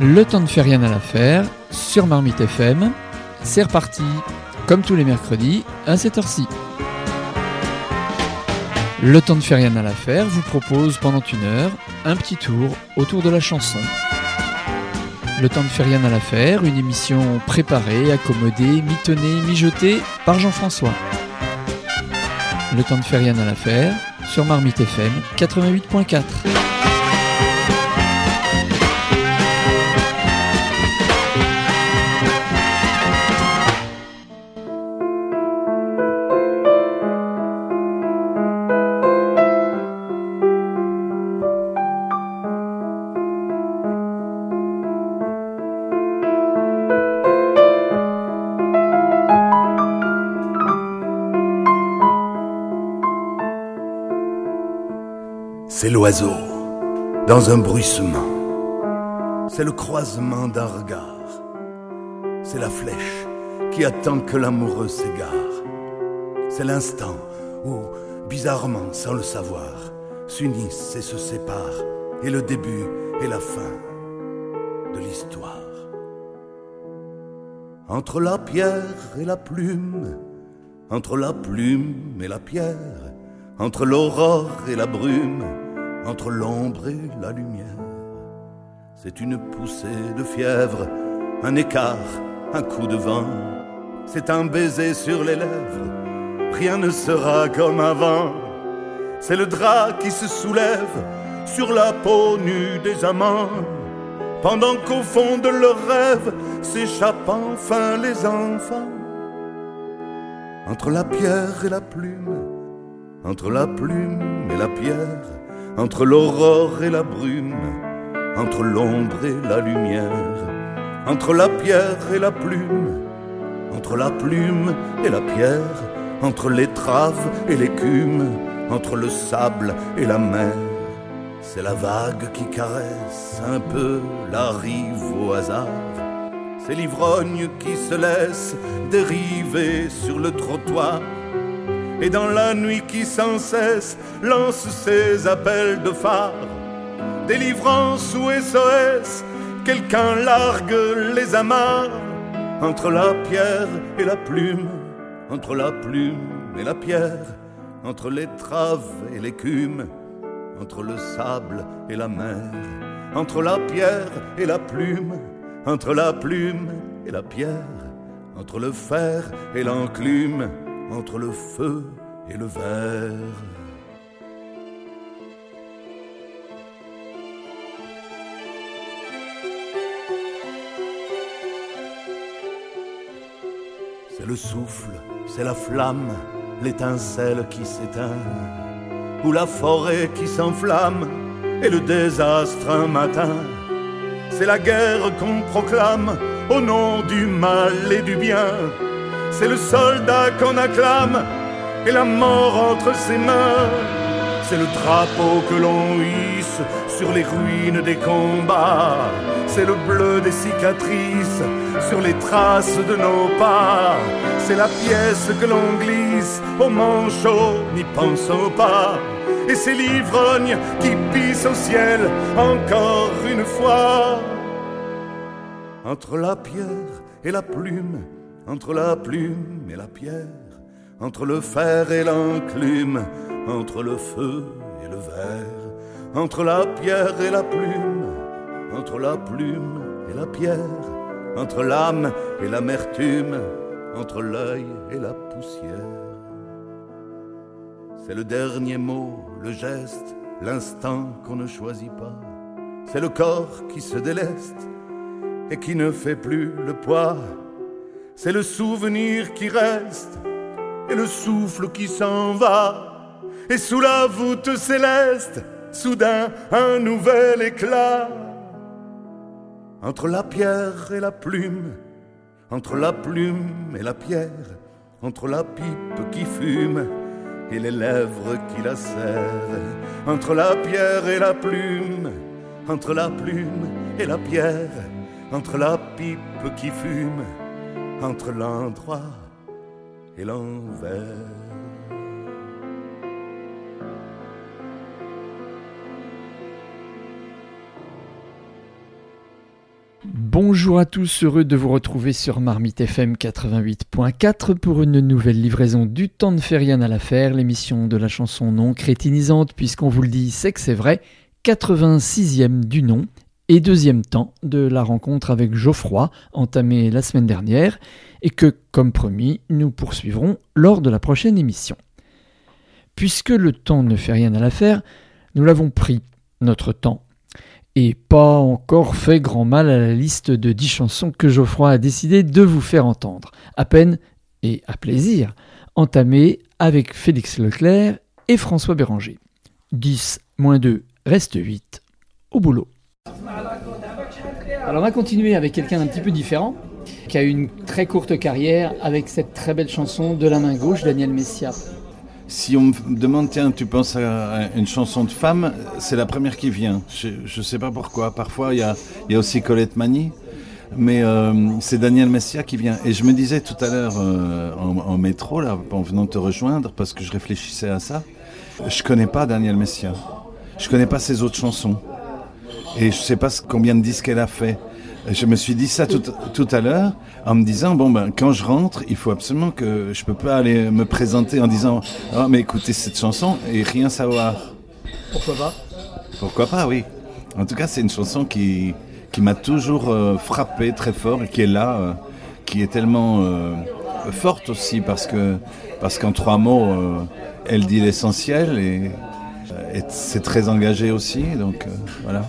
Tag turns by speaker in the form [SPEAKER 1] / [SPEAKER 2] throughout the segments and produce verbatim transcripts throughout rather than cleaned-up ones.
[SPEAKER 1] Le temps ne fait rien à l'affaire sur Marmite F M. C'est reparti, comme tous les mercredis, à cette heure-ci. Le temps ne fait rien à l'affaire vous propose pendant une heure un petit tour autour de la chanson. Le temps ne fait rien à l'affaire, une émission préparée, accommodée, mitonnée, mijotée par Jean-François. Le temps ne fait rien à l'affaire sur Marmite F M quatre-vingt-huit point quatre.
[SPEAKER 2] C'est l'oiseau, dans un bruissement. C'est le croisement d'un regard. C'est la flèche qui attend que l'amoureux s'égare. C'est l'instant où, bizarrement, sans le savoir, s'unissent et se séparent, et le début et la fin de l'histoire. Entre la pierre et la plume, entre la plume et la pierre, entre l'aurore et la brume, entre l'ombre et la lumière, c'est une poussée de fièvre, un écart, un coup de vent, c'est un baiser sur les lèvres, rien ne sera comme avant. C'est le drap qui se soulève sur la peau nue des amants, pendant qu'au fond de leurs rêves s'échappent enfin les enfants. Entre la pierre et la plume, entre la plume et la pierre, entre l'aurore et la brume, entre l'ombre et la lumière, entre la pierre et la plume, entre la plume et la pierre, entre l'étrave et l'écume, entre le sable et la mer. C'est la vague qui caresse un peu la rive au hasard. C'est l'ivrogne qui se laisse dériver sur le trottoir. Et dans la nuit qui sans cesse lance ses appels de phare, délivrance ou S O S, quelqu'un largue les amarres. Entre la pierre et la plume, entre la plume et la pierre, entre l'étrave et l'écume, entre le sable et la mer, entre la pierre et la plume, entre la plume et la pierre, entre le fer et l'enclume, entre le feu et le verre. C'est le souffle, c'est la flamme, l'étincelle qui s'éteint, ou la forêt qui s'enflamme, et le désastre un matin. C'est la guerre qu'on proclame au nom du mal et du bien. C'est le soldat qu'on acclame et la mort entre ses mains. C'est le drapeau que l'on hisse sur les ruines des combats. C'est le bleu des cicatrices sur les traces de nos pas. C'est la pièce que l'on glisse au manchot, n'y pensons pas. Et c'est l'ivrogne qui pisse au ciel encore une fois. Entre la pierre et la plume, entre la plume et la pierre, entre le fer et l'enclume, entre le feu et le verre, entre la pierre et la plume, entre la plume et la pierre, entre l'âme et l'amertume, entre l'œil et la poussière. C'est le dernier mot, le geste, l'instant qu'on ne choisit pas. C'est le corps qui se déleste et qui ne fait plus le poids. C'est le souvenir qui reste et le souffle qui s'en va. Et sous la voûte céleste, soudain un nouvel éclat. Entre la pierre et la plume, entre la plume et la pierre, entre la pipe qui fume et les lèvres qui la serrent, entre la pierre et la plume, entre la plume et la pierre, entre la pipe qui fume, entre l'endroit et l'envers.
[SPEAKER 1] Bonjour à tous, heureux de vous retrouver sur Marmite F M quatre-vingt-huit point quatre pour une nouvelle livraison du temps ne fait rien à l'affaire, l'émission de la chanson non crétinisante, puisqu'on vous le dit, c'est que c'est vrai, quatre-vingt-sixième du nom et deuxième temps de la rencontre avec Geoffroy, entamée la semaine dernière, et que, comme promis, nous poursuivrons lors de la prochaine émission. Puisque le temps ne fait rien à l'affaire, nous l'avons pris, notre temps, et pas encore fait grand mal à la liste de dix chansons que Geoffroy a décidé de vous faire entendre, à peine et à plaisir, entamées avec Félix Leclerc et François Béranger. dix moins deux reste huit, au boulot. Alors on va continuer avec quelqu'un d'un petit peu différent, qui a eu une très courte carrière avec cette très belle chanson de la main gauche, Daniel Messia.
[SPEAKER 3] Si on me demande, tiens, tu penses à une chanson de femme, c'est la première qui vient. Je ne sais pas pourquoi. Parfois, il y a, y a aussi Colette Mani, mais euh, c'est Daniel Messia qui vient. Et je me disais tout à l'heure euh, en, en métro, là, en venant te rejoindre, parce que je réfléchissais à ça, je connais pas Daniel Messia. Je connais pas ses autres chansons. Et je sais pas combien de disques elle a fait. Je me suis dit ça tout, tout à l'heure en me disant, bon ben quand je rentre, il faut absolument que je peux pas aller me présenter en disant ah oh, mais écoutez cette chanson et rien savoir.
[SPEAKER 1] Pourquoi pas ?
[SPEAKER 3] Pourquoi pas, oui. En tout cas, c'est une chanson qui, qui m'a toujours euh, frappé très fort et qui est là, euh, qui est tellement euh, forte aussi parce que parce qu'en trois mots, euh, elle dit l'essentiel et, et c'est très engagé aussi, donc euh, voilà.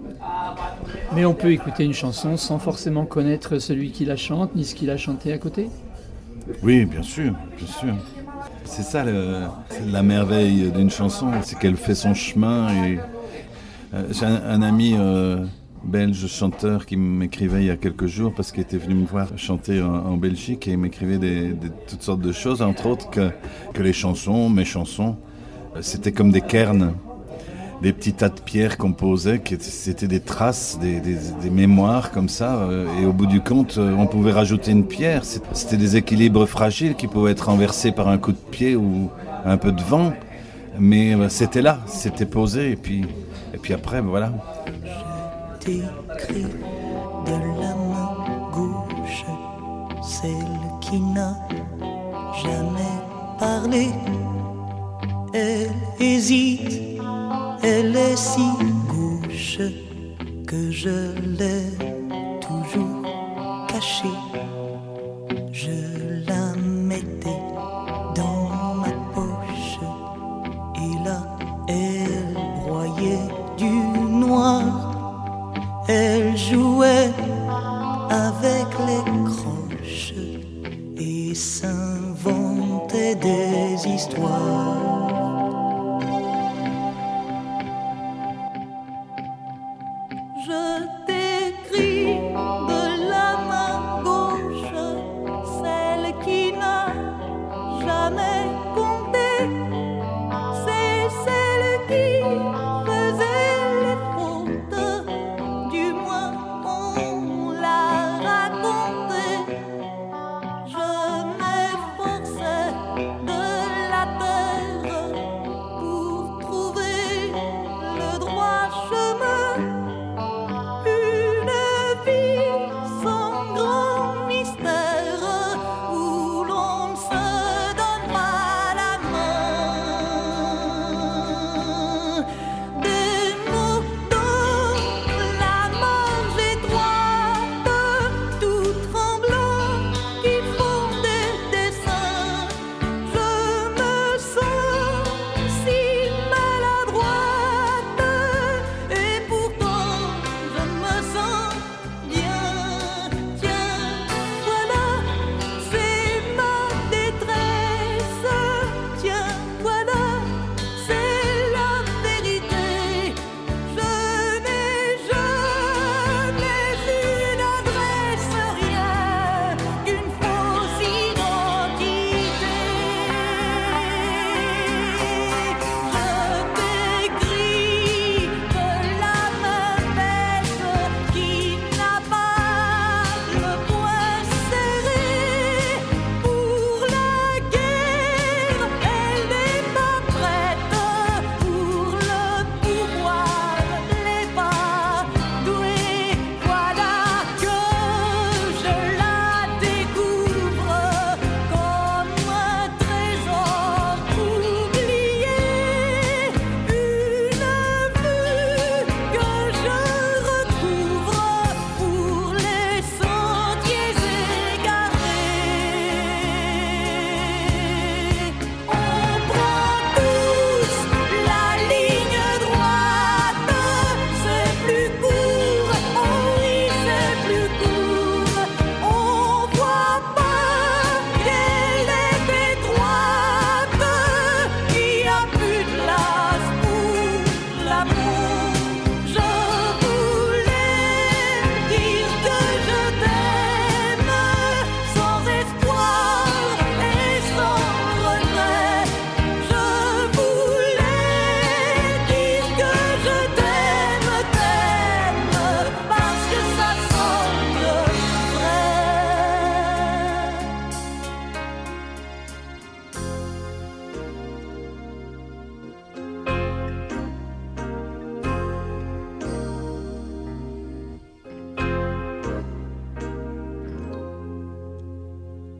[SPEAKER 1] Mais on peut écouter une chanson sans forcément connaître celui qui la chante, ni ce qu'il a chanté à côté ?
[SPEAKER 3] Oui, bien sûr, bien sûr. C'est ça le, c'est la merveille d'une chanson, c'est qu'elle fait son chemin. Et, euh, j'ai un, un ami euh, belge chanteur qui m'écrivait il y a quelques jours parce qu'il était venu me voir chanter en, en Belgique et il m'écrivait des, des, toutes sortes de choses, entre autres que, que les chansons, mes chansons, c'était comme des cairns. Des petits tas de pierres qu'on posait, qui étaient, c'était des traces, des, des, des mémoires comme ça, euh, et au bout du compte, euh, on pouvait rajouter une pierre. C'était des équilibres fragiles qui pouvaient être renversés par un coup de pied ou un peu de vent, mais euh, c'était là, c'était posé, et puis, et puis après, voilà.
[SPEAKER 4] Je t'écris de la main gauche, celle qui n'a jamais parlé, elle hésite. Elle est si gauche que je l'ai toujours cachée. Je la mettais dans ma poche et là, elle broyait du noir. Elle jouait avec les croches et s'inventait des histoires. Je t'écris de la main gauche,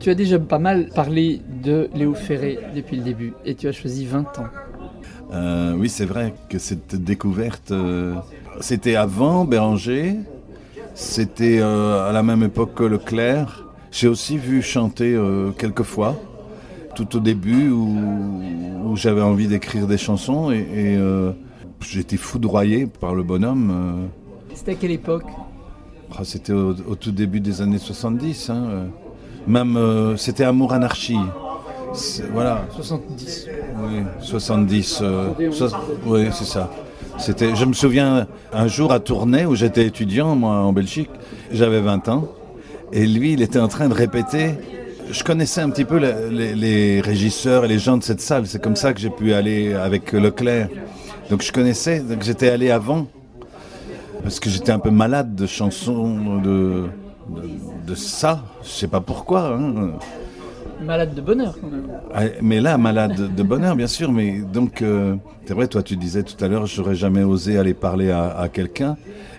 [SPEAKER 1] tu as déjà pas mal parlé de Léo Ferré depuis le début, et tu as choisi vingt ans.
[SPEAKER 3] Euh, oui, c'est vrai que cette découverte, euh, c'était avant Béranger, c'était euh, à la même époque que Leclerc. J'ai aussi vu chanter euh, quelques fois, tout au début où, où j'avais envie d'écrire des chansons, et, et euh, j'étais foudroyé par le bonhomme. Euh.
[SPEAKER 1] C'était à quelle époque ?
[SPEAKER 3] Oh, c'était au, au tout début des années soixante-dix. Hein, euh. Même, euh, c'était Amour Anarchie. C'est, voilà.
[SPEAKER 1] soixante-dix.
[SPEAKER 3] Oui, soixante-dix. Euh, so- oui, c'est ça. C'était, je me souviens un jour à Tournai où j'étais étudiant, moi, en Belgique. J'avais vingt ans. Et lui, il était en train de répéter. Je connaissais un petit peu les, les, les régisseurs et les gens de cette salle. C'est comme ça que j'ai pu aller avec Leclerc. Donc je connaissais, donc j'étais allé avant. Parce que j'étais un peu malade de chansons, de, de, de ça. Je sais pas pourquoi. Hein.
[SPEAKER 1] Malade de bonheur, quand même.
[SPEAKER 3] Ah, mais là, malade de bonheur, bien sûr. Mais donc, euh, c'est vrai, toi, tu disais tout à l'heure, j'aurais jamais osé aller parler à, à quelqu'un.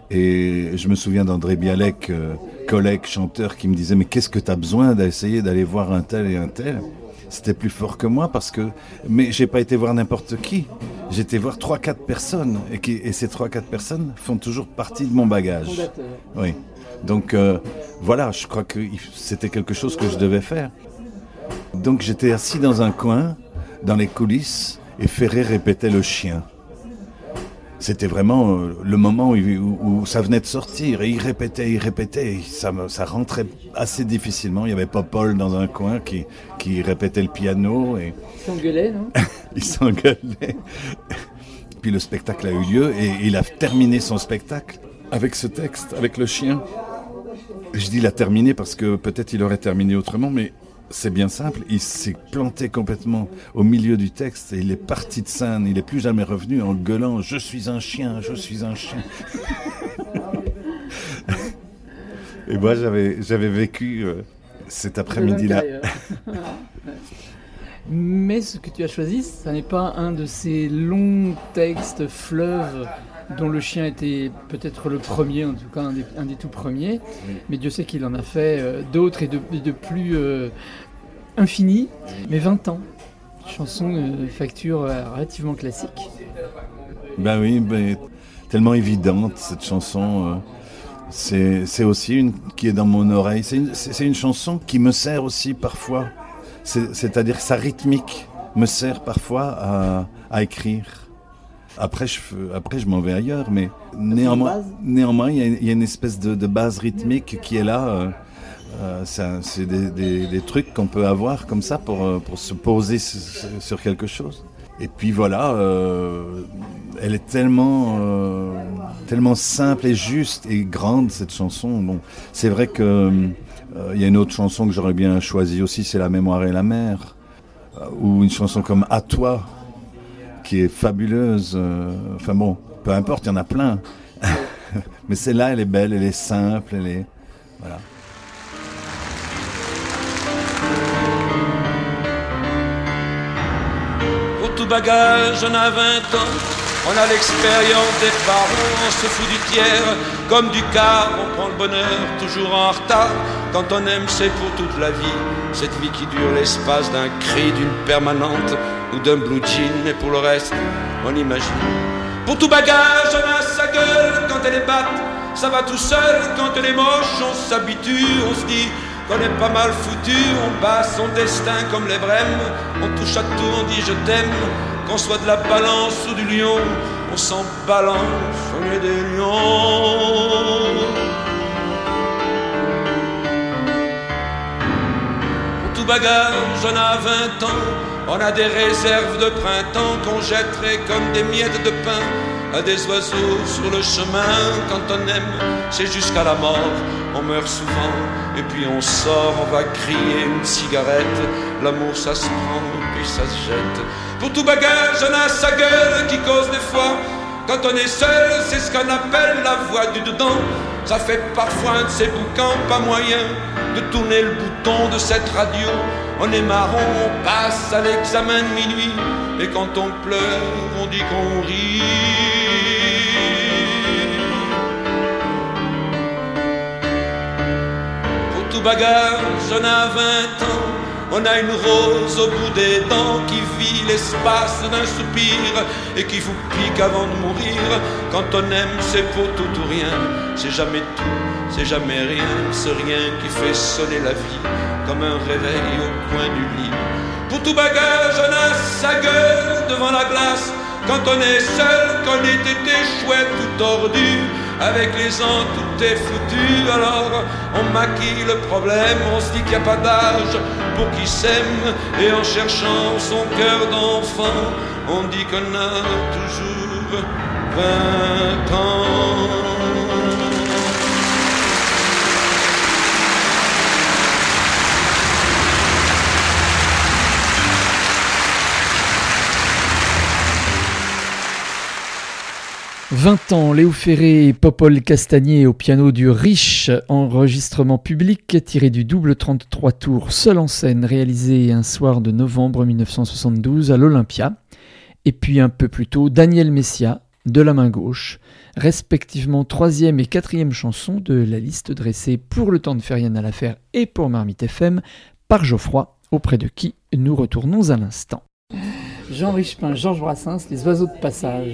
[SPEAKER 3] Et je me souviens d'André Bialek, euh, collègue chanteur, qui me disait, mais qu'est-ce que tu as besoin d'essayer d'aller voir un tel et un tel ? C'était plus fort que moi parce que, mais j'ai pas été voir n'importe qui. J'ai été voir trois, quatre personnes et, qui, et ces trois, quatre personnes font toujours partie de mon bagage.
[SPEAKER 1] Fondateur.
[SPEAKER 3] Oui. Donc euh, voilà, je crois que c'était quelque chose que je devais faire. Donc j'étais assis dans un coin, dans les coulisses, et Ferré répétait Le Chien. C'était vraiment euh, le moment où, où, où ça venait de sortir, et il répétait, il répétait, et ça, ça rentrait assez difficilement. Il y avait Popol dans un coin qui, qui répétait le piano. Et...
[SPEAKER 1] Il s'engueulait, non ?
[SPEAKER 3] Il s'engueulait. Puis le spectacle a eu lieu, et il a terminé son spectacle avec ce texte, avec Le Chien. Je dis il a terminé parce que peut-être il aurait terminé autrement, mais c'est bien simple. Il s'est planté complètement au milieu du texte et il est parti de scène. Il n'est plus jamais revenu en gueulant « Je suis un chien, je suis un chien ». Et moi, j'avais, j'avais vécu euh, cet après-midi-là.
[SPEAKER 1] Mais ce que tu as choisi, ça n'est pas un de ces longs textes fleuves dont Le Chien était peut-être le premier, en tout cas un des, un des tout premiers, oui. Mais Dieu sait qu'il en a fait euh, d'autres et de, de plus euh, infinis, mais vingt ans. Chanson de facture euh, relativement classique.
[SPEAKER 3] Ben oui, ben, tellement évidente cette chanson. Euh, c'est, c'est aussi une qui est dans mon oreille. C'est une, c'est, c'est une chanson qui me sert aussi parfois. C'est, c'est-à-dire que sa rythmique me sert parfois à, à écrire. Après je, après, je m'en vais ailleurs, mais néanmoins, néanmoins, il y a, il y a une espèce de, de base rythmique qui est là. Euh, euh, ça, c'est des, des, des trucs qu'on peut avoir comme ça pour, pour se poser sur, sur quelque chose. Et puis voilà, euh, elle est tellement, euh, tellement simple et juste et grande, cette chanson. Bon, c'est vrai que euh, il y a une autre chanson que j'aurais bien choisie aussi, c'est La mémoire et la mer, euh, ou une chanson comme À toi, qui est fabuleuse. Euh, enfin bon, peu importe, il y en a plein. Mais celle-là, elle est belle, elle est simple, elle est... Voilà.
[SPEAKER 5] Pour tout bagage, on a vingt ans, on a l'expérience des parents, on se fout du tiers comme du quart, on prend le bonheur toujours en retard. Quand on aime, c'est pour toute la vie, cette vie qui dure l'espace d'un cri, d'une permanente ou d'un blue jean, et pour le reste, on imagine. Pour tout bagage, on a sa gueule quand elle est batte, ça va tout seul, quand elle est moche, on s'habitue, on se dit qu'on est pas mal foutu, on bat son destin comme les brèmes, on touche à tout, on dit je t'aime, qu'on soit de la balance ou du lion, on s'en balance, on est des lions. Pour tout bagage, on a vingt ans, on a des réserves de printemps qu'on jetterait comme des miettes de pain à des oiseaux sur le chemin. Quand on aime, c'est jusqu'à la mort, on meurt souvent et puis on sort, on va crier une cigarette. L'amour ça se prend puis ça se jette. Pour tout bagage, on a sa gueule qui cause des fois. Quand on est seul, c'est ce qu'on appelle la voix du dedans. Ça fait parfois un de ces bouquins, pas moyen de tourner le bouton de cette radio. On est marron, on passe à l'examen de minuit, et quand on pleure, on dit qu'on rit. Pour tout bagage, on a vingt ans, On a une rose au bout des dents qui vit l'espace d'un soupir et qui vous pique avant de mourir. Quand on aime, c'est pour tout ou rien. C'est jamais tout, c'est jamais rien. Ce rien qui fait sonner la vie comme un réveil au coin du lit. Pour tout bagage, on a sa gueule devant la glace. Quand on est seul, qu'on est été chouette tout tordu. Avec les ans, tout est foutu. Alors on maquille le problème. On se dit qu'il n'y a pas d'âge pour qui s'aime. Et en cherchant son cœur d'enfant, on dit qu'on a toujours vingt ans.
[SPEAKER 1] vingt ans, Léo Ferré et Popol Castagnier au piano du Riche, enregistrement public tiré du double trente-trois tours seul en scène réalisé un soir de novembre dix-neuf cent soixante-douze à l'Olympia. Et puis un peu plus tôt, Daniel Messia, de la main gauche, respectivement troisième et quatrième chanson de la liste dressée pour Le Temps de faire rien à l'affaire et pour Marmite F M par Geoffroy, auprès de qui nous retournons à l'instant. Jean Richepin, Georges Brassens, Les oiseaux de passage.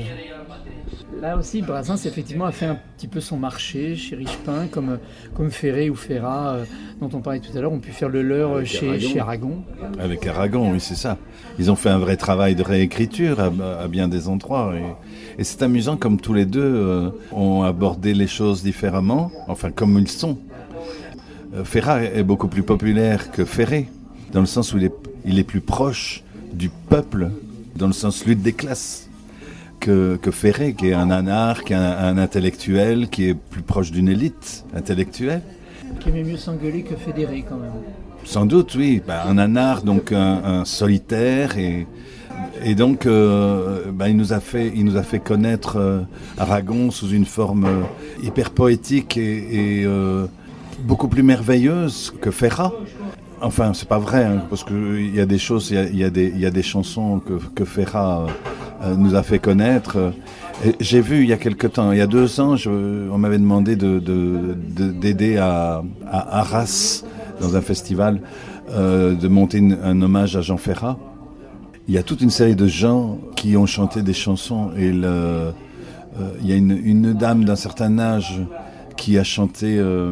[SPEAKER 1] Là aussi, Brassens effectivement a fait un petit peu son marché chez Richepin, comme, comme Ferré ou Ferrat, euh, dont on parlait tout à l'heure, ont pu faire le leur chez Aragon. chez Aragon.
[SPEAKER 3] Avec Aragon, oui, c'est ça. Ils ont fait un vrai travail de réécriture à, à bien des endroits. Et, et c'est amusant comme tous les deux euh, ont abordé les choses différemment, enfin comme ils sont. Euh, Ferrat est beaucoup plus populaire que Ferré, dans le sens où il est, il est plus proche du peuple, dans le sens lutte des classes. Que, que Ferré, qui est un anarque, un, un intellectuel, qui est plus proche d'une élite intellectuelle.
[SPEAKER 1] Qui aimait mieux s'engueuler que fédérer quand même.
[SPEAKER 3] Sans doute, oui. Bah, un anarque, donc un, un solitaire, et, et donc euh, bah, il nous a fait, il nous a fait connaître euh, Aragon sous une forme euh, hyper poétique et, et euh, beaucoup plus merveilleuse que Ferrat. Enfin, c'est pas vrai, hein, parce que il y a des choses, il y a, il y a des, il y a des chansons que, que Ferrat euh, nous a fait connaître. Et j'ai vu il y a quelque temps, il y a deux ans, je, on m'avait demandé de, de, de, d'aider à, à Arras, dans un festival, euh, de monter une, un hommage à Jean Ferrat. Il y a toute une série de gens qui ont chanté des chansons, et le, euh, il y a une, une dame d'un certain âge qui a chanté euh,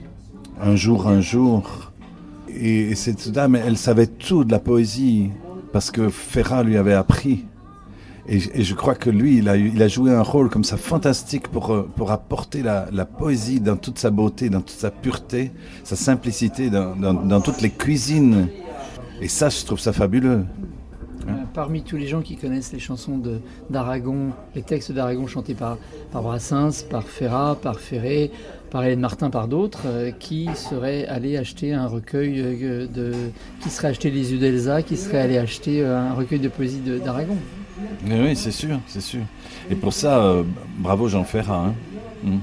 [SPEAKER 3] Un jour, un jour. Et cette dame, elle savait tout de la poésie, parce que Ferrat lui avait appris. Et, et je crois que lui, il a, il a joué un rôle comme ça fantastique pour, pour apporter la, la poésie dans toute sa beauté, dans toute sa pureté, sa simplicité, dans, dans, dans toutes les cuisines. Et ça, je trouve ça fabuleux.
[SPEAKER 1] Euh, parmi tous les gens qui connaissent les chansons de, d'Aragon, les textes d'Aragon chantés par, par Brassens, par Ferrat, par Ferré, par Hélène Martin, par d'autres, euh, qui seraient allés acheter un recueil euh, de... qui serait acheté Les Yeux d'Elsa, qui serait allé acheter euh, un recueil de poésie de, d'Aragon.
[SPEAKER 3] Mais oui, c'est sûr, c'est sûr. Et pour ça, euh, bravo Jean Ferrat. Hein. Mmh.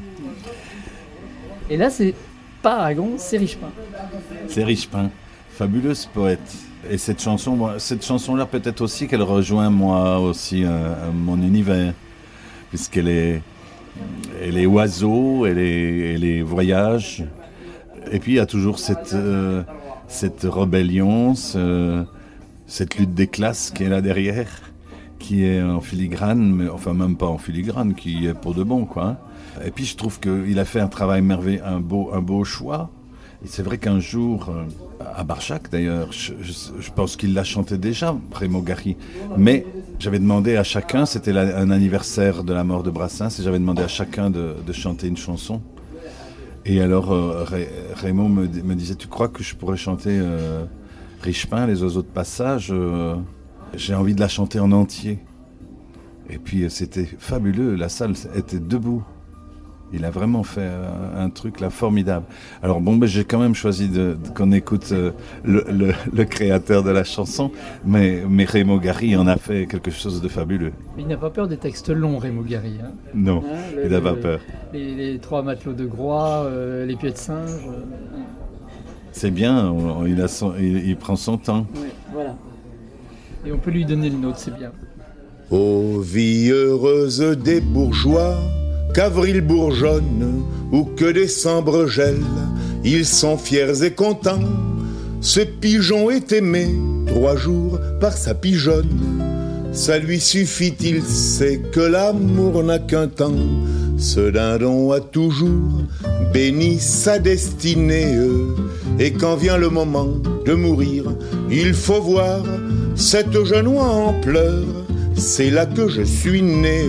[SPEAKER 1] Et là, c'est pas Aragon, c'est Richepin.
[SPEAKER 3] C'est Richepin, fabuleux ce poète. Et cette chanson, moi, cette chanson-là, peut-être aussi qu'elle rejoint moi aussi euh, mon univers, puisqu'elle est, elle est oiseau, elle est, elle est voyage. Et puis il y a toujours cette, euh, cette rébellion, ce, cette lutte des classes qui est là derrière, qui est en filigrane, mais enfin même pas en filigrane, qui est pour de bon, quoi. Et puis je trouve qu'il a fait un travail merveilleux, un beau, un beau choix. Et c'est vrai qu'un jour, à Barjac d'ailleurs, je, je, je pense qu'il l'a chanté déjà, Raymond Gary. Mais j'avais demandé à chacun, c'était la, un anniversaire de la mort de Brassens, et j'avais demandé à chacun de, de chanter une chanson. Et alors euh, Ray, Raymond me, me disait, tu crois que je pourrais chanter euh, Richepin, Les oiseaux de passage euh, j'ai envie de la chanter en entier. Et puis c'était fabuleux, la salle était debout. Il a vraiment fait un, un truc là formidable. Alors bon, ben, j'ai quand même choisi de, de, qu'on écoute euh, le, le, le créateur de la chanson, mais, mais Raymond Gary en a fait quelque chose de fabuleux.
[SPEAKER 1] Mais il n'a pas peur des textes longs, Raymond Gary. Hein.
[SPEAKER 3] Non, hein, le, il n'a pas peur.
[SPEAKER 1] Les, les trois matelots de Groix, euh, les pieds de singe. Euh...
[SPEAKER 3] C'est bien, on, il, a son, il, il prend son temps.
[SPEAKER 1] Oui, voilà. Et on peut lui donner le nôtre, c'est bien.
[SPEAKER 6] Ô vie heureuse des bourgeois, qu'avril bourgeonne ou que décembre gèle, ils sont fiers et contents, Ce pigeon est aimé trois jours par sa pigeonne. Ça lui suffit, il sait que l'amour n'a qu'un temps. Ce dindon a toujours béni sa destinée. Et quand vient le moment de mourir, il faut voir cette jeune oie en pleurs. C'est là que je suis né.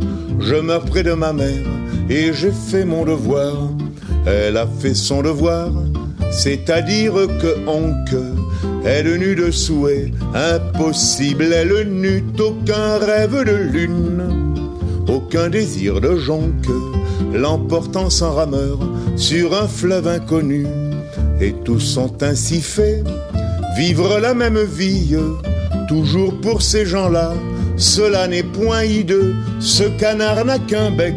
[SPEAKER 6] Je meurs près de ma mère et j'ai fait mon devoir. Elle a fait son devoir, c'est-à-dire que honque, elle n'eut de souhait impossible, elle n'eut aucun rêve de lune, aucun désir de jonque, l'emportant sans rameur sur un fleuve inconnu. Et tous sont ainsi faits, vivre la même vie, toujours pour ces gens-là, cela n'est point hideux, ce canard n'a qu'un bec,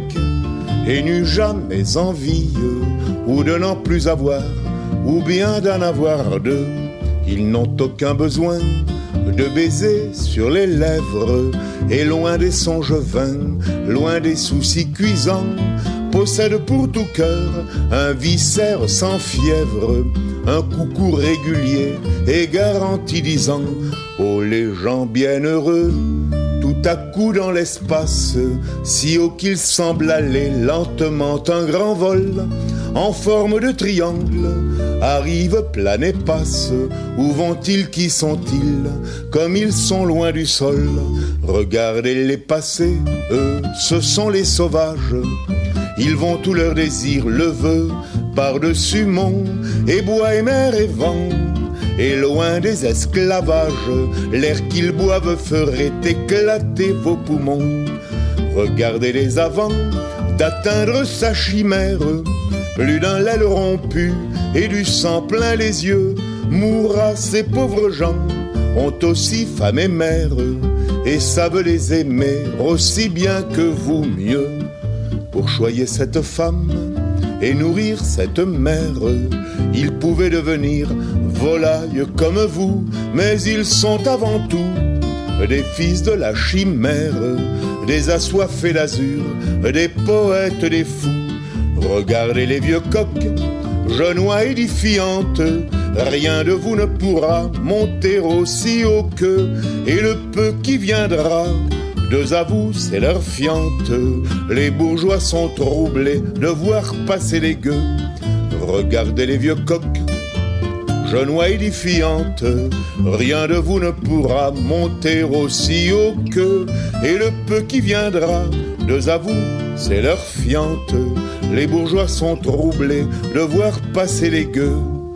[SPEAKER 6] et n'eut jamais envie, ou de n'en plus avoir, ou bien d'en avoir deux. Ils n'ont aucun besoin de baisers sur les lèvres, et loin des songes vains, loin des soucis cuisants, possèdent pour tout cœur un viscère sans fièvre, un coucou régulier et garanti disant: oh les gens bienheureux, tout à coup dans l'espace, si haut qu'il semble aller lentement un grand vol, en forme de triangle, arrive, plane et passe. Où vont-ils, qui sont-ils, comme ils sont loin du sol? Regardez-les passer, eux, ce sont les sauvages. Ils vont tout leur désir le veut, par-dessus monts et bois et mer et vent. Et loin des esclavages, l'air qu'ils boivent ferait éclater vos poumons. Regardez-les avant d'atteindre sa chimère. Plus d'un l'aile rompu et du sang plein les yeux, mourra ces pauvres gens, ont aussi femme et mère, et savent les aimer aussi bien que vous mieux. Pour choyer cette femme et nourrir cette mère, ils pouvaient devenir volailles comme vous, mais ils sont avant tout des fils de la chimère, des assoiffés d'azur, des poètes, des fous. Regardez les vieux coqs, jeunes oies édifiantes, rien de vous ne pourra monter aussi haut qu'eux, et le peu qui viendra, deux à vous, c'est leur fiente. Les bourgeois sont troublés de voir passer les gueux. Regardez les vieux coqs, jeunes oies édifiantes, rien de vous ne pourra monter aussi haut qu'eux, et le peu qui viendra, deux à vous, c'est leur fiente. Les bourgeois sont troublés de voir passer les gueux.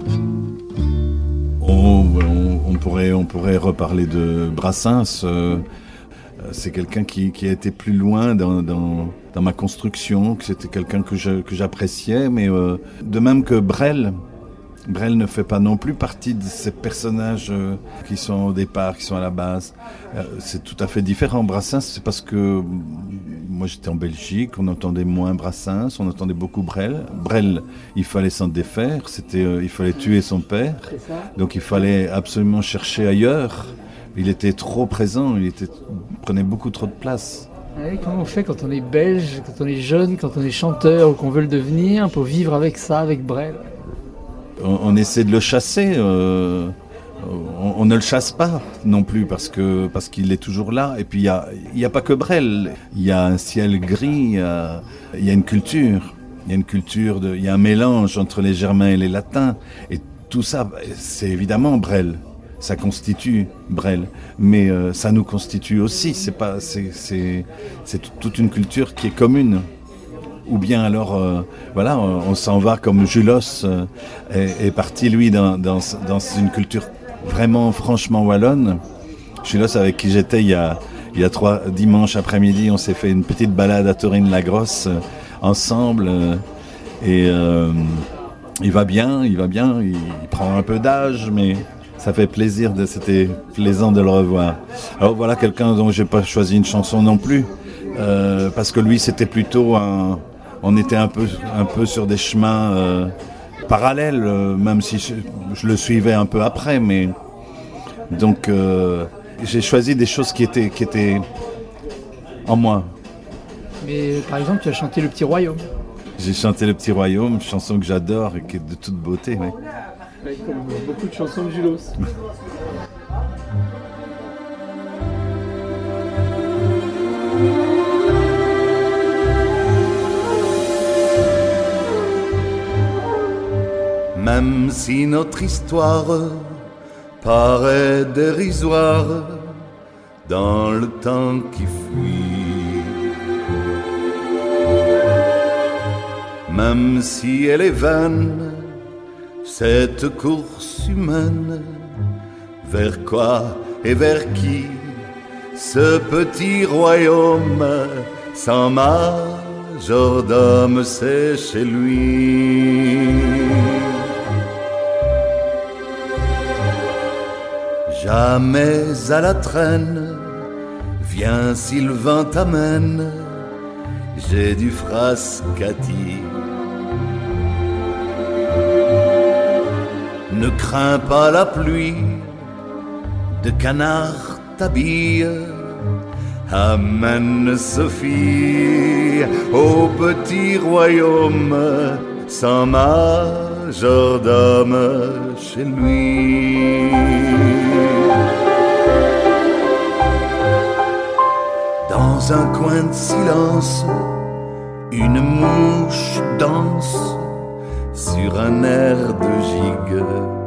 [SPEAKER 3] Oh, on, on, pourrait, on pourrait reparler de Brassens. Euh, c'est quelqu'un qui, qui a été plus loin dans, dans, dans ma construction, que c'était quelqu'un que, je, que j'appréciais, mais euh, de même que Brel. Brel ne fait pas non plus partie de ces personnages euh, qui sont au départ, qui sont à la base. Euh, c'est tout à fait différent. Brassens, c'est parce que moi j'étais en Belgique, on entendait moins Brassens, on entendait beaucoup Brel. Brel, il fallait s'en défaire, c'était, euh, il fallait tuer son père, donc il fallait absolument chercher ailleurs. Il était trop présent, il était, prenait beaucoup trop de place.
[SPEAKER 1] Et comment on fait quand on est belge, quand on est jeune, quand on est chanteur ou qu'on veut le devenir, pour vivre avec ça, avec Brel?
[SPEAKER 3] On, on essaie de le chasser, euh, on, on ne le chasse pas non plus parce que parce qu'il est toujours là. Et puis il y a il y a pas que Brel, il y a un ciel gris, il y a, il y a une culture, il y a une culture de, il y a un mélange entre les Germains et les Latins. Et tout ça, c'est évidemment Brel, ça constitue Brel, mais euh, ça nous constitue aussi. C'est pas, c'est c'est c'est toute une culture qui est commune. Ou bien alors, euh, voilà, on, on s'en va comme Julos euh, est, est parti, lui, dans, dans, dans une culture vraiment, franchement wallonne. Julos, avec qui j'étais il y a, il y a trois dimanches après-midi, on s'est fait une petite balade à Torine-la-Grosse euh, ensemble. Euh, et euh, il va bien, il va bien, il, il prend un peu d'âge, mais ça fait plaisir, de, c'était plaisant de le revoir. Alors voilà quelqu'un dont j'ai pas choisi une chanson non plus, euh, parce que lui, c'était plutôt un... On était un peu, un peu sur des chemins euh, parallèles, euh, même si je, je le suivais un peu après. Mais donc, euh, j'ai choisi des choses qui étaient, qui étaient en moi.
[SPEAKER 1] Mais par exemple, tu as chanté Le Petit Royaume.
[SPEAKER 3] J'ai chanté Le Petit Royaume, chanson que j'adore et qui est de toute beauté. Ouais.
[SPEAKER 1] Ouais, comme beaucoup de chansons de Julos.
[SPEAKER 2] Même si notre histoire paraît dérisoire dans le temps qui fuit, même si elle est vaine, cette course humaine, vers quoi et vers qui ce petit royaume sans majordome, c'est chez lui. Jamais à la traîne, viens Sylvain t'amène, j'ai du frascati. Ne crains pas la pluie, de canard t'habille, amène Sophie au petit royaume sans majordome chez lui. Dans un coin de silence, une mouche danse sur un air de gigue.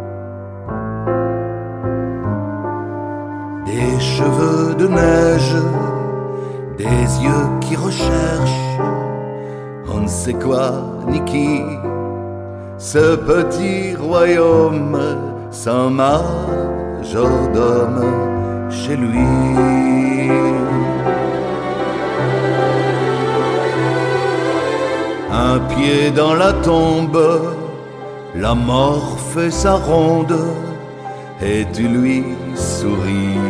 [SPEAKER 2] Des cheveux de neige, des yeux qui recherchent on ne sait quoi ni qui, ce petit royaume sans majordome chez lui. Un pied dans la tombe, la mort fait sa ronde et tu lui souris.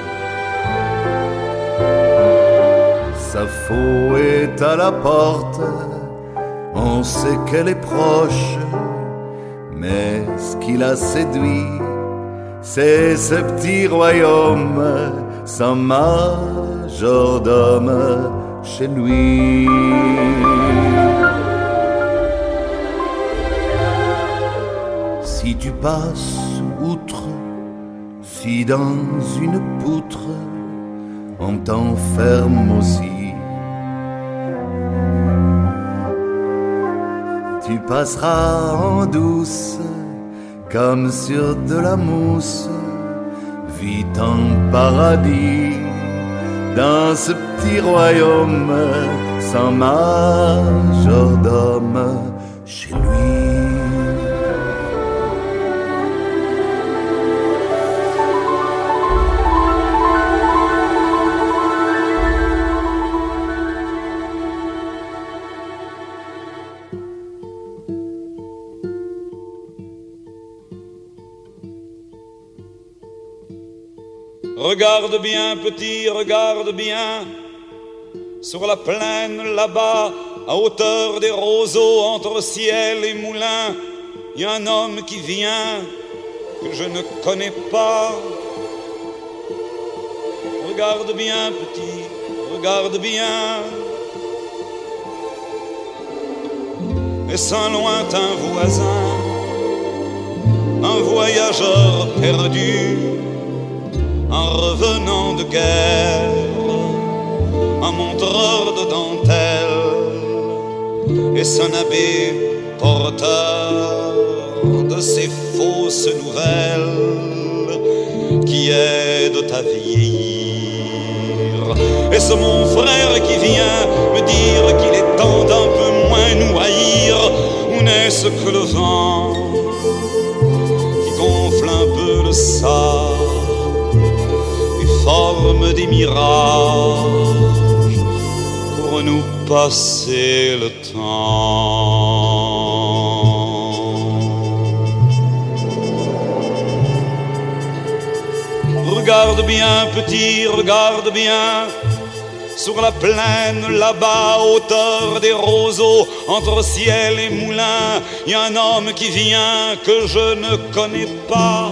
[SPEAKER 2] Sa faux est à la porte, on sait qu'elle est proche, mais ce qui l'a séduit, c'est ce petit royaume sans majordome chez lui. Si tu passes outre, si dans une poutre on t'enferme aussi, tu passeras en douce comme sur de la mousse, vis en paradis dans ce petit royaume sans majordome chez lui.
[SPEAKER 5] Regarde bien, petit, regarde bien, sur la plaine là-bas, à hauteur des roseaux, entre ciel et moulin, il y a un homme qui vient, que je ne connais pas. Regarde bien, petit, regarde bien. Est-ce un lointain voisin, un voyageur perdu, un revenant de guerre, un montreur de dentelle, est-ce un abbé porteur de ces fausses nouvelles qui aident à vieillir? Est-ce mon frère qui vient me dire qu'il est temps d'un peu moins nous haïr? Ou n'est-ce que le vent qui gonfle un peu le sable, forme des mirages pour nous passer le temps? Regarde bien, petit, regarde bien, sur la plaine là-bas, à hauteur des roseaux, entre ciel et moulin, il y a un homme qui vient que je ne connais pas.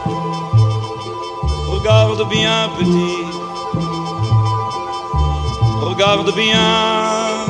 [SPEAKER 5] Regarde bien, petit, regarde bien.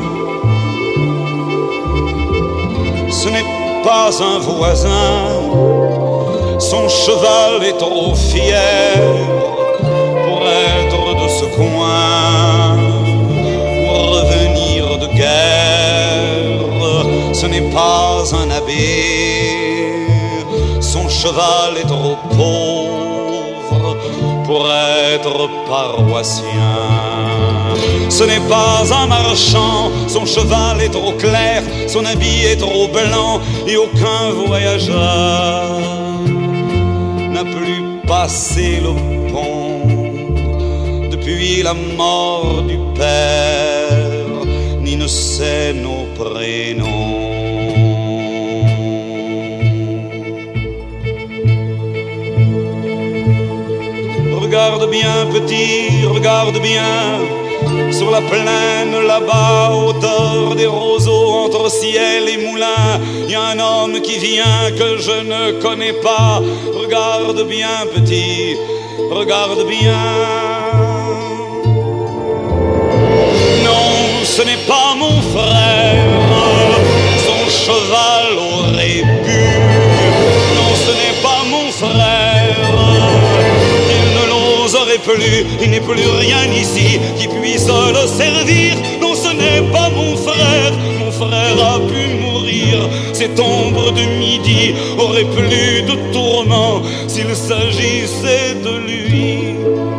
[SPEAKER 5] Ce n'est pas un voisin, son cheval est trop fier pour être de ce coin, pour revenir de guerre, ce n'est pas un abbé, son cheval est trop pauvre pour être paroissien. Ce n'est pas un marchand, son cheval est trop clair, son habit est trop blanc, et aucun voyageur n'a plus passé le pont depuis la mort du père, ni ne sait nos prénoms. Regarde bien petit, regarde bien, sur la plaine là-bas, hauteur des roseaux, entre ciel et moulin, il y a un homme qui vient que je ne connais pas. Regarde bien petit, regarde bien. Non, ce n'est pas mon frère, son cheval aurait pu. Non, ce n'est pas mon frère, plus, il n'est plus rien ici qui puisse le servir. Non, ce n'est pas mon frère, mon frère a pu mourir. Cette ombre de midi aurait plus de tourment s'il s'agissait de lui.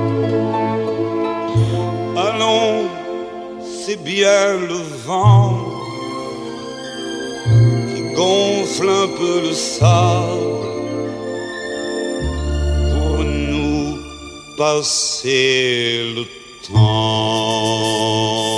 [SPEAKER 5] Allons, c'est bien le vent qui gonfle un peu le sable pour nous passer le temps.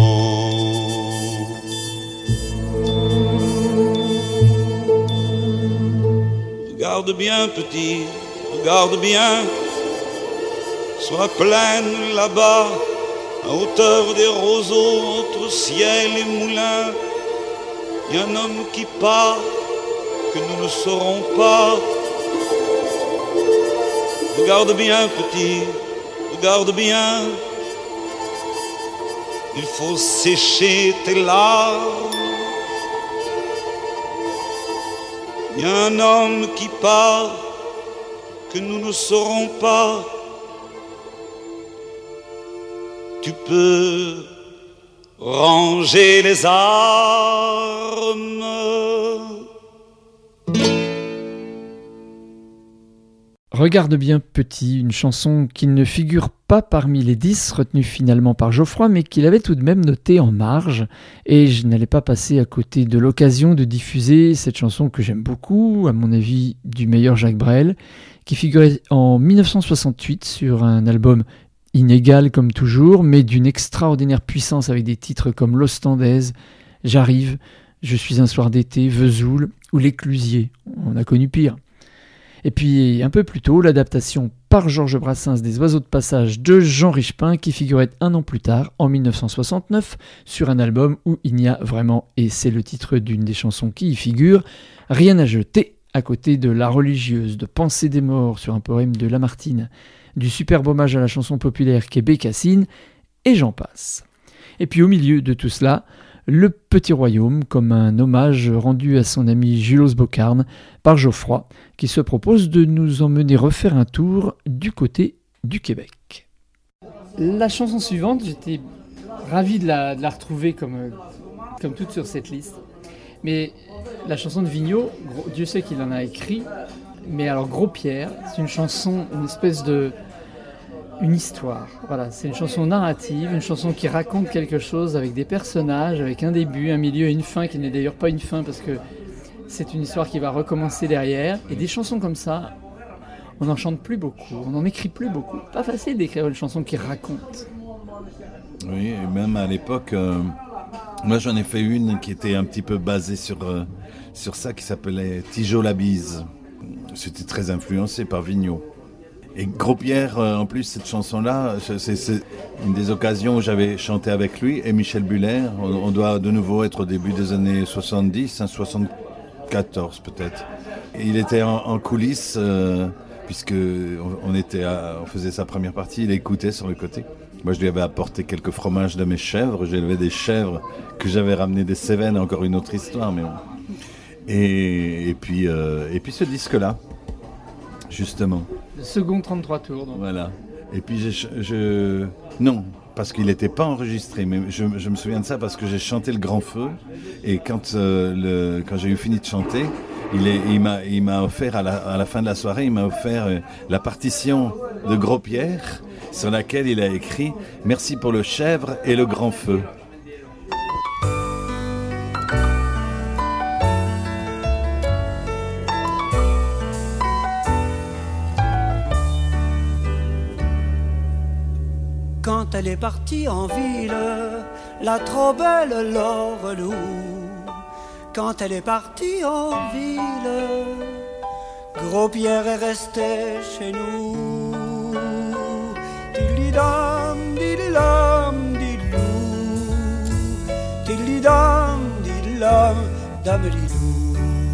[SPEAKER 5] Regarde bien petit, regarde bien, sur la plaine là-bas, à hauteur des roseaux, entre ciel et moulin, il y a un homme qui part, que nous ne saurons pas. Regarde bien petit, regarde bien, il faut sécher tes larmes. Il y a un homme qui part que nous ne saurons pas. Tu peux ranger les armes.
[SPEAKER 1] Regarde bien petit, une chanson qui ne figure pas parmi les dix retenus finalement par Geoffroy, mais qu'il avait tout de même noté en marge, et je n'allais pas passer à côté de l'occasion de diffuser cette chanson que j'aime beaucoup, à mon avis du meilleur Jacques Brel, qui figurait en dix-neuf cent soixante-huit sur un album inégal comme toujours, mais d'une extraordinaire puissance avec des titres comme L'Ostendaise, J'arrive, Je suis un soir d'été, Vesoul ou L'Éclusier. On a connu pire. Et puis un peu plus tôt, l'adaptation par Georges Brassens des Oiseaux de passage de Jean Richepin qui figurait un an plus tard, en dix-neuf cent soixante-neuf, sur un album où il n'y a vraiment, et c'est le titre d'une des chansons qui y figure, rien à jeter, à côté de La religieuse, de Pensée des morts sur un poème de Lamartine, du superbe hommage à la chanson populaire qu'est Bécassine, et j'en passe. Et puis au milieu de tout cela, Le Petit Royaume, comme un hommage rendu à son ami Julos Bocarn par Geoffroy, qui se propose de nous emmener refaire un tour du côté du Québec. La chanson suivante, j'étais ravi de la, de la retrouver comme, comme toute sur cette liste. Mais la chanson de Vigneault, Dieu sait qu'il en a écrit, mais alors Gros Pierre, c'est une chanson, une espèce de... une histoire, voilà, c'est une chanson narrative, une chanson qui raconte quelque chose avec des personnages, avec un début, un milieu et une fin qui n'est d'ailleurs pas une fin parce que c'est une histoire qui va recommencer derrière. Et des chansons comme ça, on n'en chante plus beaucoup, on n'en écrit plus beaucoup. Pas facile d'écrire une chanson qui raconte.
[SPEAKER 3] Oui, et même à l'époque, euh, moi j'en ai fait une qui était un petit peu basée sur, euh, sur ça, qui s'appelait Tigeau la bise. C'était très influencé par Vigneault. Et Gros Pierre, euh, en plus, cette chanson-là, c'est, c'est une des occasions où j'avais chanté avec lui et Michel Buller. On, on doit de nouveau être au début des années soixante-dix, hein, soixante-quatorze peut-être. Et il était en, en coulisses, euh, puisque on, on, était à, on faisait sa première partie, il écoutait sur le côté. Moi, je lui avais apporté quelques fromages de mes chèvres. J'élevais des chèvres que j'avais ramenées des Cévennes, encore une autre histoire. Mais bon. et, et, puis, euh, et puis ce disque-là. justement.
[SPEAKER 1] Le second trente-trois tours, donc.
[SPEAKER 3] Voilà. Et puis je, je... non, parce qu'il n'était pas enregistré, mais je, je me souviens de ça parce que j'ai chanté le Grand Feu, et quand, euh, le, quand j'ai eu fini de chanter, il, est, il, m'a, il m'a offert, à la, à la fin de la soirée, il m'a offert euh, la partition de Gros-Pierre, sur laquelle il a écrit « Merci pour le chèvre et le Grand Feu ».
[SPEAKER 4] Quand elle est partie en ville, la trop belle Laure-Loup. Quand elle est partie en ville, Gros-Pierre est resté chez nous. Dilidam, dilidam, dilou. Dilidam, didilam, damelidou.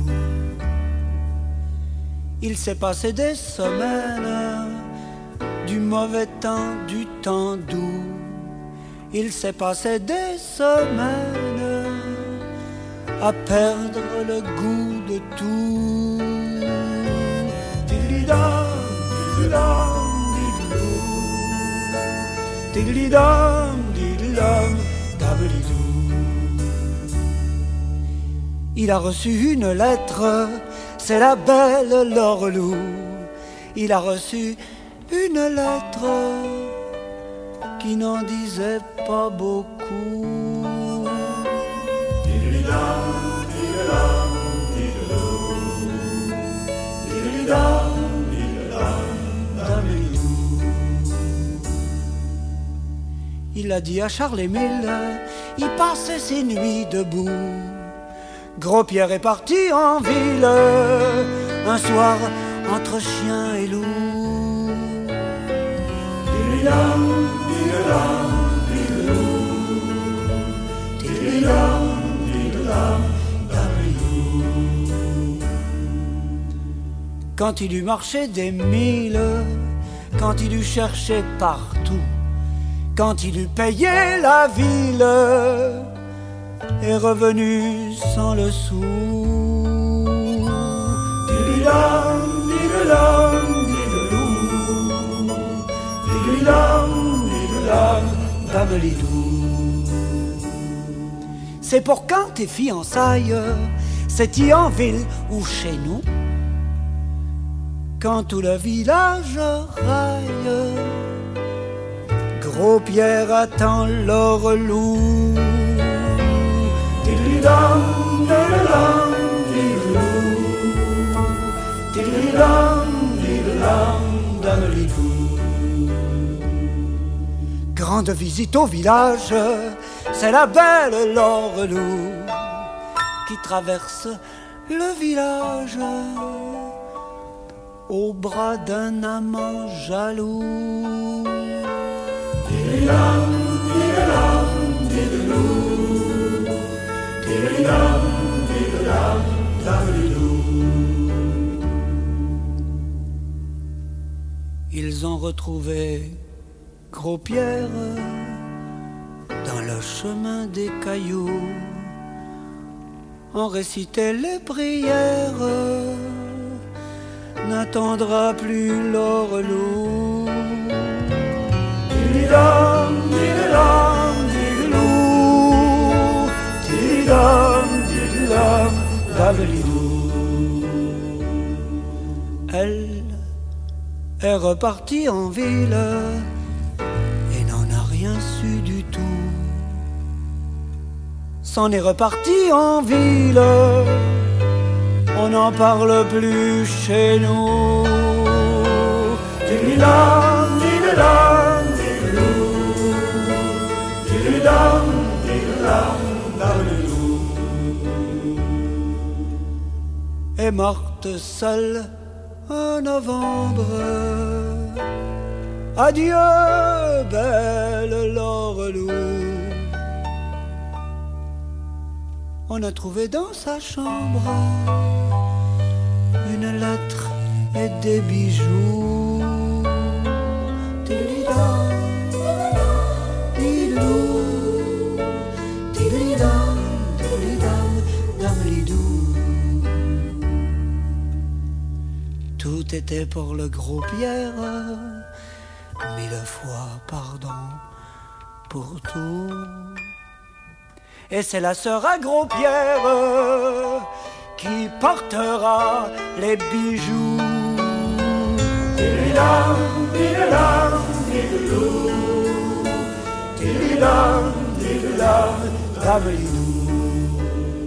[SPEAKER 4] Il s'est passé des semaines, du mauvais temps, du temps doux. Il s'est passé des semaines à perdre le goût de tout. Dilidam, dilidam, dilidou. Dilidam, didilam, dabelidou. Il a reçu une lettre, c'est la belle Laure-Loup. Il a reçu une lettre qui n'en disait pas beaucoup. Il a dit à Charles-Émile, il passait ses nuits debout. Gros-Pierre est parti en ville, un soir entre chien et loup. Quand il eut marché des milles, quand il eut cherché partout, quand il eut payé la ville, est revenu sans le sou. Didilam, didilam, didelou. Didilam, didilam, damelidou. C'est pour quand tes fiançailles, c'est-y en ville ou chez nous? Quand tout le village raille, Gros-Pierre attend Laure-Loup. Diddly-dam, diddly-dam, diddly-doo. Diddly-dam, diddly-dam, damelidou. Grande visite au village, c'est la belle Laure-Loup qui traverse le village au bras d'un amant jaloux. Diddly-dam, diddly-dam, diddly-doo. Diddly-dam, diddly-dam, damelidou. Ils ont retrouvé Gros-Pierre dans le chemin des cailloux. On récitait les prières, n'attendra plus Laure-Loup. Diddly-dam, diddly-dam, diddly-doo. Diddly-dam, diddly-dam, damelidou. Elle est repartie en ville et n'en a rien su du tout. S'en est reparti en ville, on n'en parle plus chez nous. Diddly-dam, diddly-dam, diddly-doo. Diddly-dam, diddly-dam, damelidou. Est morte seule en novembre. Adieu, belle Laure-Loup. On a trouvé dans sa chambre une lettre et des bijoux. Diddly-dam, diddly-doo. Diddly-dam, diddly-dam, damelidou. tout était pour le gros Pierre. Mille fois pardon pour tout. Et c'est la sœur à gros Pierre qui portera les bijoux. Tiridam, tiridam, tiridou. Tiridam, tiridam, tamelidou.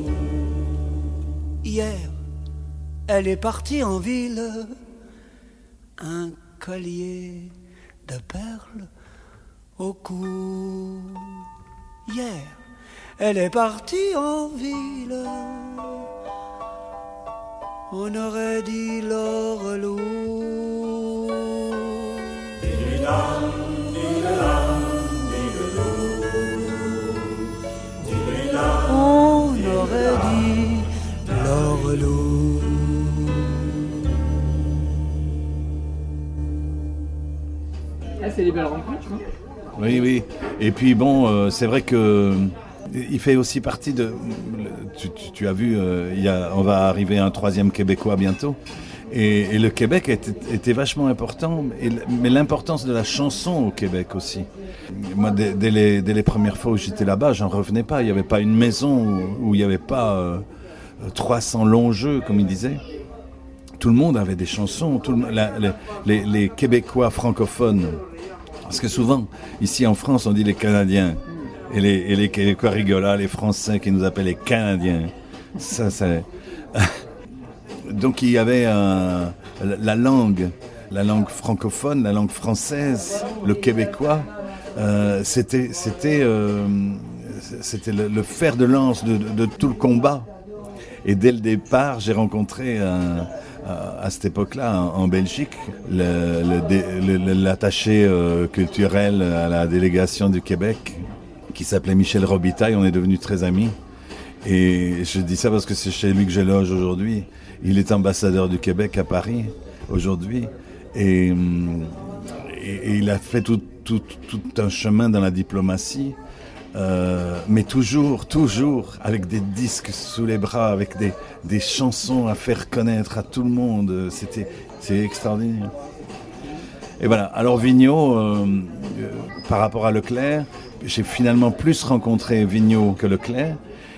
[SPEAKER 4] Hier, elle est partie en ville, un collier de perles au cou. Hier, elle est partie en ville, on aurait dit l'or lourd. On aurait dit l'or lourd.
[SPEAKER 1] Ah, c'est des belles rencontres, hein.
[SPEAKER 3] Oui, oui. Et puis bon, euh, c'est vrai que il fait aussi partie de. Tu, tu, tu as vu, euh, il y a, on va arriver à un troisième Québécois bientôt. Et, et le Québec était, était vachement important, et, mais l'importance de la chanson au Québec aussi. Moi, dès, dès, les, dès les premières fois où j'étais là-bas, j'en revenais pas. Il n'y avait pas une maison où, où il n'y avait pas euh, trois cents longs jeux, comme il disait. Tout le monde avait des chansons. Tout le, la, les, les, les Québécois francophones. Parce que souvent, ici en France, on dit les Canadiens. Et les, et les Québécois rigolent, les Français qui nous appellent les Canadiens. Ça, c'est... Donc il y avait un, la langue, la langue francophone, la langue française, le québécois. Euh, c'était, c'était, euh, c'était le, le fer de lance de, de, de tout le combat. Et dès le départ, j'ai rencontré un, à cette époque-là, en, en Belgique, le, le, le, l'attaché euh, culturel à la délégation du Québec, qui s'appelait Michel Robitaille. On est devenus très amis. Et je dis ça parce que c'est chez lui que je loge aujourd'hui. Il est ambassadeur du Québec à Paris aujourd'hui. Et, et, et il a fait tout, tout, tout un chemin dans la diplomatie. Euh, mais toujours, toujours avec des disques sous les bras, avec des, des chansons à faire connaître à tout le monde. C'était, c'est extraordinaire. Et voilà. Alors Vigneault, euh, euh, par rapport à Leclerc, j'ai finalement plus rencontré Vigneault que Leclerc.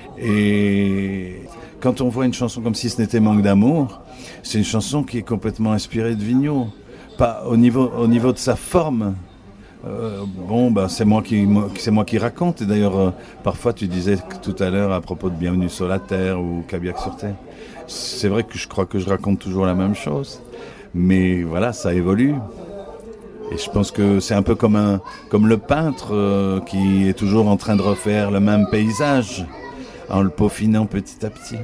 [SPEAKER 3] Et quand on voit une chanson comme Si ce n'était manque d'amour, c'est une chanson qui est complètement inspirée de Vigneault. Pas au niveau, au niveau de sa forme. Euh, bon, bah, c'est moi qui, c'est moi qui raconte. Et d'ailleurs, euh, parfois, tu disais tout à l'heure à propos de Bienvenue sur la Terre ou Cabillac sur Terre. C'est vrai que je crois que je raconte toujours la même chose. Mais voilà, ça évolue. Et je pense que c'est un peu comme, un, comme le peintre euh, qui est toujours en train de refaire le même paysage, en le peaufinant petit à petit.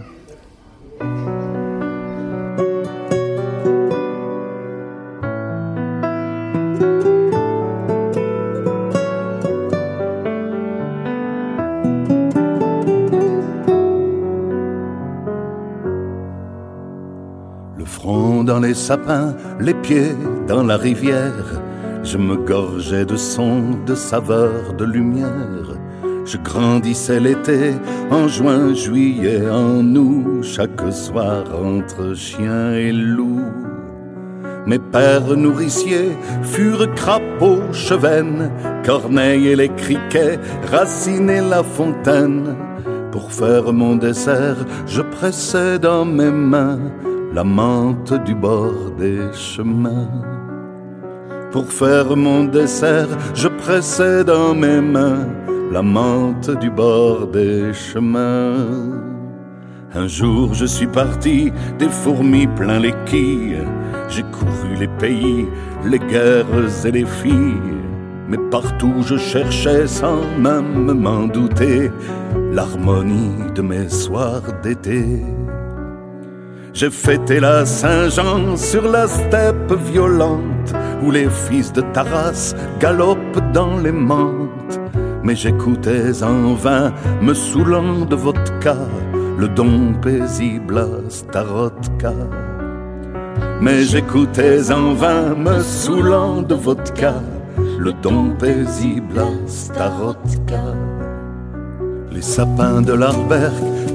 [SPEAKER 2] Le front dans les sapins, les pieds dans la rivière, je me gorgeais de sons, de saveurs, de lumière. Je grandissais l'été, en juin, juillet, en août, chaque soir entre chien et loup. Mes pères nourriciers furent crapauds, chevennes, Corneille et les criquets, Racine et La Fontaine. Pour faire mon dessert, je pressais dans mes mains la menthe du bord des chemins. Pour faire mon dessert, je pressais dans mes mains la menthe du bord des chemins. Un jour je suis parti, des fourmis plein les quilles. J'ai couru les pays, les guerres et les filles. Mais partout je cherchais sans même m'en douter l'harmonie de mes soirs d'été. J'ai fêté la Saint-Jean sur la steppe violente où les fils de Taras galopent dans les menthes. Mais j'écoutais en vain, me saoulant de vodka, le don paisible à Starotka. Mais j'écoutais en vain, me saoulant de vodka, le don paisible à Starotka. Les sapins de l'Arberck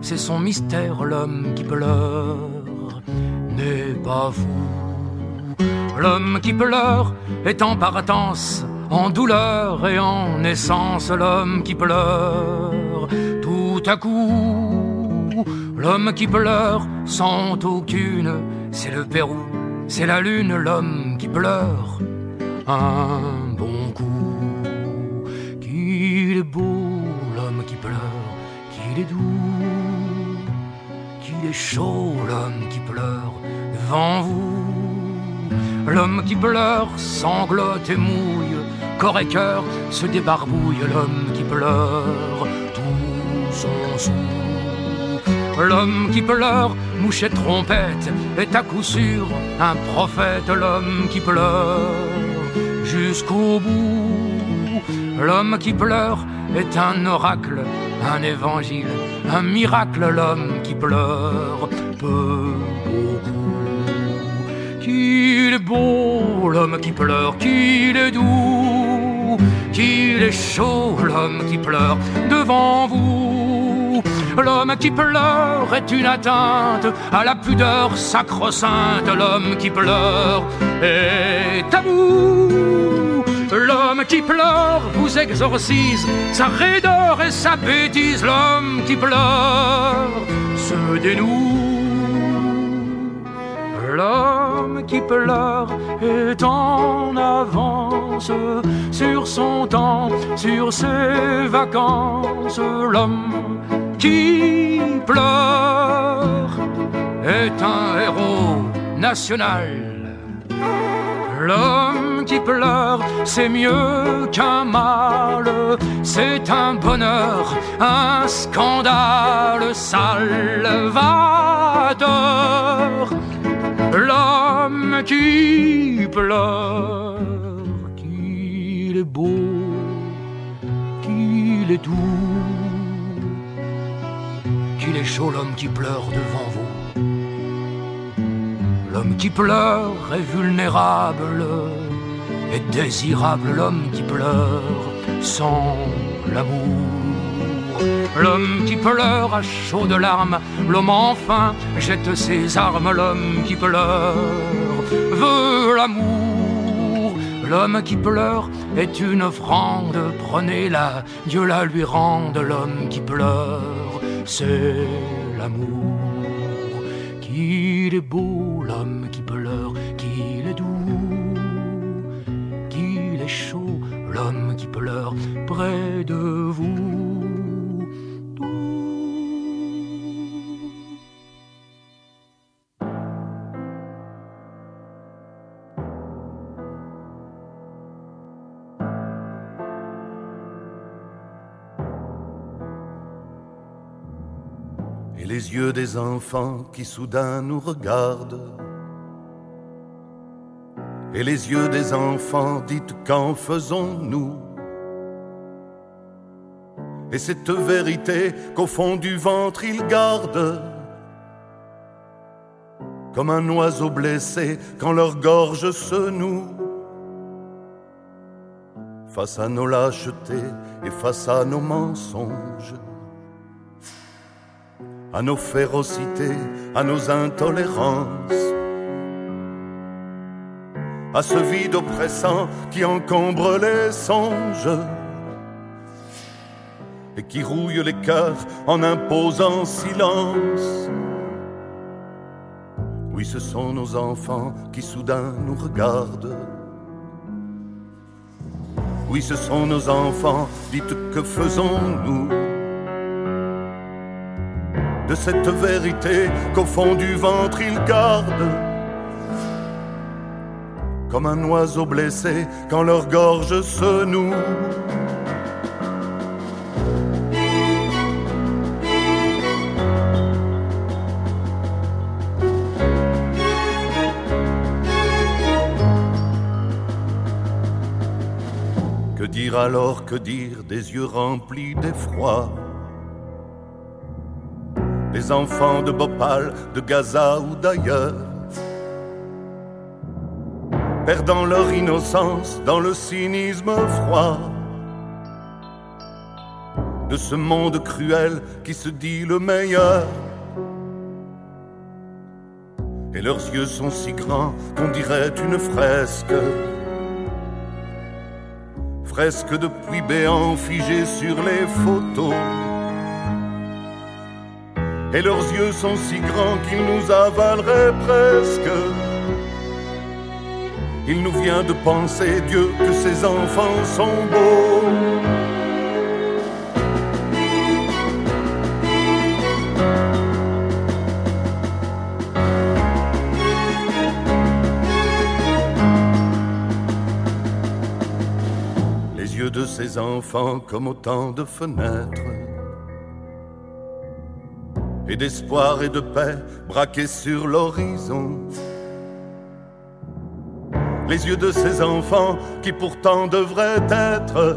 [SPEAKER 7] c'est son mystère, l'homme qui pleure n'est pas fou. L'homme qui pleure est en partance, en douleur et en essence. L'homme qui pleure tout à coup. L'homme qui pleure sans aucune, c'est le Pérou, c'est la lune. L'homme qui pleure un bon coup. Qu'il est beau, l'homme qui pleure, qu'il est doux, qu'il est chaud, l'homme qui pleure devant vous. L'homme qui pleure sanglote et mouille, corps et cœur se débarbouille. L'homme qui pleure tout son sou. L'homme qui pleure, mouche et trompette, est à coup sûr un prophète. L'homme qui pleure jusqu'au bout. L'homme qui pleure est un oracle, un évangile, un miracle. L'homme qui pleure peu, beaucoup. Qu'il est beau, l'homme qui pleure, qu'il est doux, qu'il est chaud, l'homme qui pleure devant vous. L'homme qui pleure est une atteinte à la pudeur sacro-sainte. L'homme qui pleure est tabou. L'homme qui pleure vous exorcise sa raideur et sa bêtise. L'homme qui pleure se dénoue. L'homme qui pleure est en avance sur son temps, sur ses vacances. L'homme qui pleure est un héros national. L'homme qui pleure, c'est mieux qu'un mal, c'est un bonheur, un scandale salvateur. L'homme qui pleure, qu'il est beau, qu'il est doux, qu'il est chaud, l'homme qui pleure devant vous. L'homme qui pleure est vulnérable, est désirable. L'homme qui pleure sans l'amour. L'homme qui pleure a chaud de larmes, l'homme enfin jette ses armes. L'homme qui pleure veut l'amour. L'homme qui pleure est une offrande, prenez-la, Dieu la lui rende. L'homme qui pleure, c'est l'amour. Qu'il est beau, l'homme qui pleure, qu'il est doux, qu'il est chaud, l'homme qui pleure près de vous.
[SPEAKER 2] Et les yeux des enfants qui soudain nous regardent, et les yeux des enfants, dites qu'en faisons-nous? Et cette vérité qu'au fond du ventre ils gardent, comme un oiseau blessé quand leur gorge se noue. Face à nos lâchetés et face à nos mensonges, à nos férocités, à nos intolérances, à ce vide oppressant qui encombre les songes et qui rouille les cœurs en imposant silence. Oui, ce sont nos enfants qui soudain nous regardent. Oui, ce sont nos enfants, dites que faisons-nous de cette vérité qu'au fond du ventre ils gardent, comme un oiseau blessé quand leur gorge se noue. Que dire alors, que dire des yeux remplis d'effroi, des enfants de Bhopal, de Gaza ou d'ailleurs, perdant leur innocence dans le cynisme froid, de ce monde cruel qui se dit le meilleur. Et leurs yeux sont si grands qu'on dirait une fresque. Fresque de puits béants figés sur les photos. Et leurs yeux sont si grands qu'ils nous avaleraient presque. Il nous vient de penser, Dieu, que ces enfants sont beaux. Les yeux de ces enfants comme autant de fenêtres et d'espoir et de paix braqués sur l'horizon. Les yeux de ces enfants qui pourtant devraient être,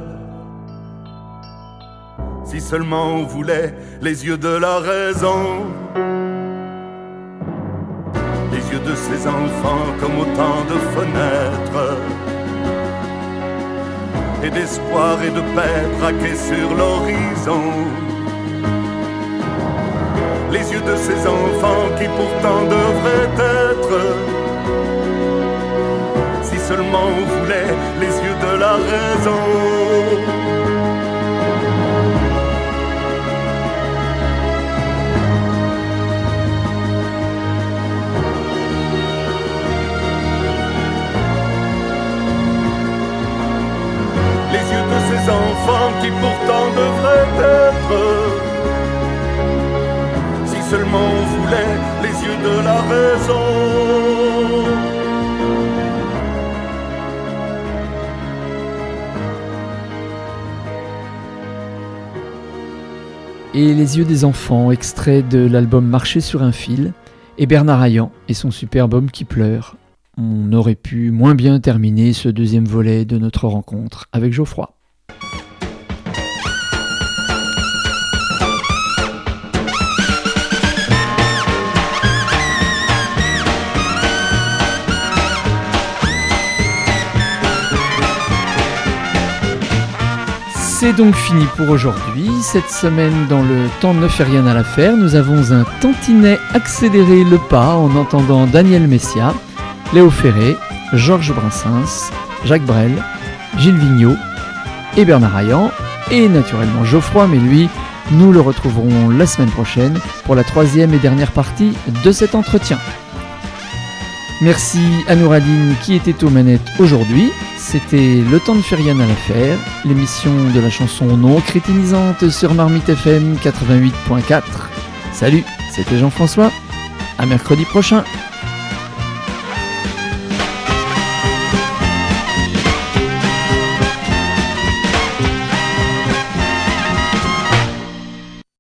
[SPEAKER 2] si seulement on voulait, les yeux de la raison. Les yeux de ces enfants comme autant de fenêtres et d'espoir et de paix braqués sur l'horizon. Les yeux de ces enfants qui pourtant devraient être, si seulement on voulait, les yeux de la raison. Les yeux de ces enfants qui pourtant devraient être, si seulement on voulait, les yeux de la raison.
[SPEAKER 1] Et Les yeux des enfants, extrait de l'album Marcher sur un fil, et Bernard Hayan et son superbe Homme qui pleure. On aurait pu moins bien terminer ce deuxième volet de notre rencontre avec Geoffroy. C'est donc fini pour aujourd'hui. Cette semaine, dans le temps ne fait rien à l'affaire, nous avons un tantinet accéléré le pas en entendant Daniel Messia, Léo Ferré, Georges Brassens, Jacques Brel, Gilles Vigneault et Bernard Hayan, et naturellement Geoffroy, mais lui, nous le retrouverons la semaine prochaine pour la troisième et dernière partie de cet entretien. Merci à Nouradine qui était aux manettes aujourd'hui. C'était Le temps ne fait rien à l'affaire, l'émission de la chanson non crétinisante sur Marmite F M quatre-vingt-huit point quatre. Salut, c'était Jean-François, à mercredi prochain.